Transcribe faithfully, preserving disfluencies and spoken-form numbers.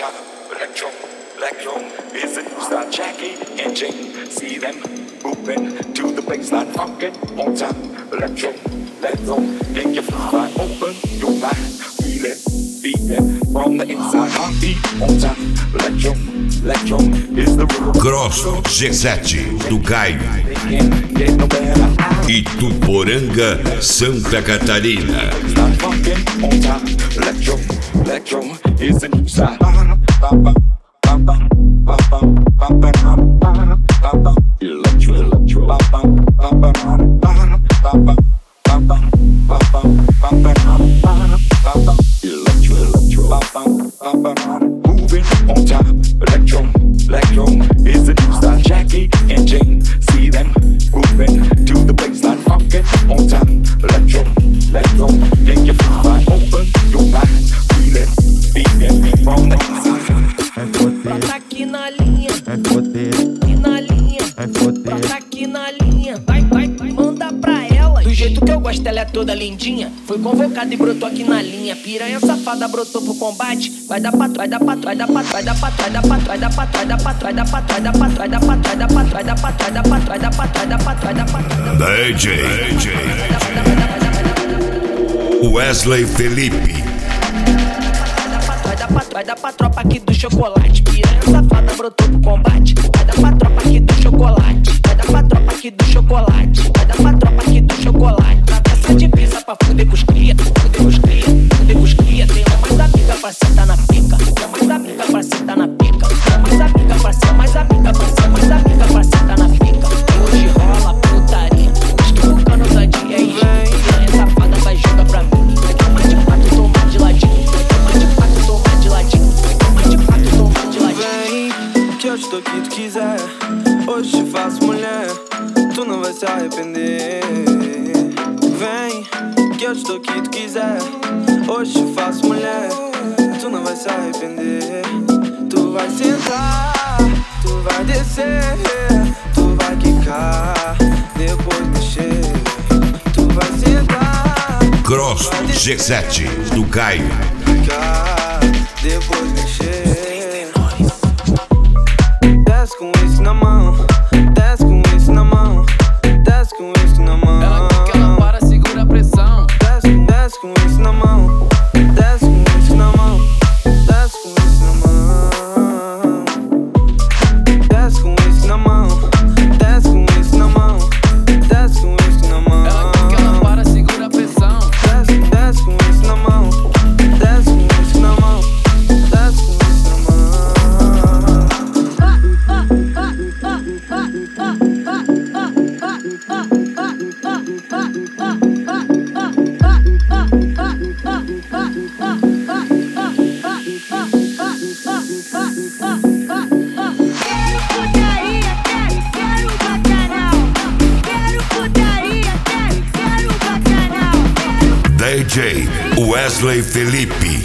time. Electro, electro is a new style. Jackie and Jane, see them moving to the baseline. Funkin' on time. Electro, electro, get your fly open your mind. Feel it, feel it from the inside. Heartbeat on time. Electro, electro is the rule. Grosso G sete do Caio. Ituporanga, Santa Catarina. Electro, electro is a new style. Electro, electro. Electro, electro. Moving on time. Electro, electro is a new style. Jackie and Jane, see them moving to the baseline. Funkin' on time. Electro, electro. Get your fly open your mind. Feel it, feel it from the inside. Brota aqui na linha, é poder, aqui na linha, é poder, brota aqui na linha. Vai, vai, vai, manda pra ela. Do jeito que eu gosto, ela é toda lindinha. Foi convocada e brotou aqui na linha. Piranha safada brotou pro combate. Vai dar pra trás, dá pra trás, dá pra trás, dá pra trás, dá pra trás, dá pra trás, dá pra trás, dá pra trás, dá pra trás, dá pra trás, dá pra trás, dá pra trás, dá pra trás, dá pra trás, dá pra trás, dá pra trás. D J Wesley Felipe. Vai dar pra trás, dá pra tropa aqui do chocolate. Piranha safada brotou pro combate. Vai dar pra tropa aqui do chocolate. Vai dar pra tropa aqui do chocolate. Vai dar pra tropa aqui do chocolate. Travessa de pizza pra fuder com os cria. Fuder com os cria, fuder com os cria. Tem mais amiga pra sentar na pica. Tem mais amiga pra sentar na pica. Tem mais amiga pra ser mais amiga pra ser mais amiga pra sentar na pica. Hoje rola putaria. Esquivocando ousadia e piranha safada vai jogar pra mim. Vai tomar de quatro, tomar de ladinho. Vai tomar de quatro, tomar de ladinho. Vai tomar de quatro, tomar de ladinho. Vem, que eu te dou o que tu quiser. Hoje te faço mulher, tu não vai se arrepender. Vem, que eu te dou o que tu quiser. Hoje te faço mulher, tu não vai se arrepender. Tu vai sentar, tu vai descer, tu vai quicar, depois mexer. Tu vai sentar, Grosso G sete do Caio. quicar, depois mexer. Desce com isso na mão, desce com isso na mão, desce com isso na mão. Ela quer que ela para, segura a pressão. Desce, desce com isso na mão, desce com isso na mão, desce com isso na mão. Desce com isso na mão, desce com isso na mão, desce com isso na mão. Ela quer que ela para, segura a pressão. Desce, desce com isso na mão, desce com isso na mão, desce com isso na mão. D J Wesley Felipe.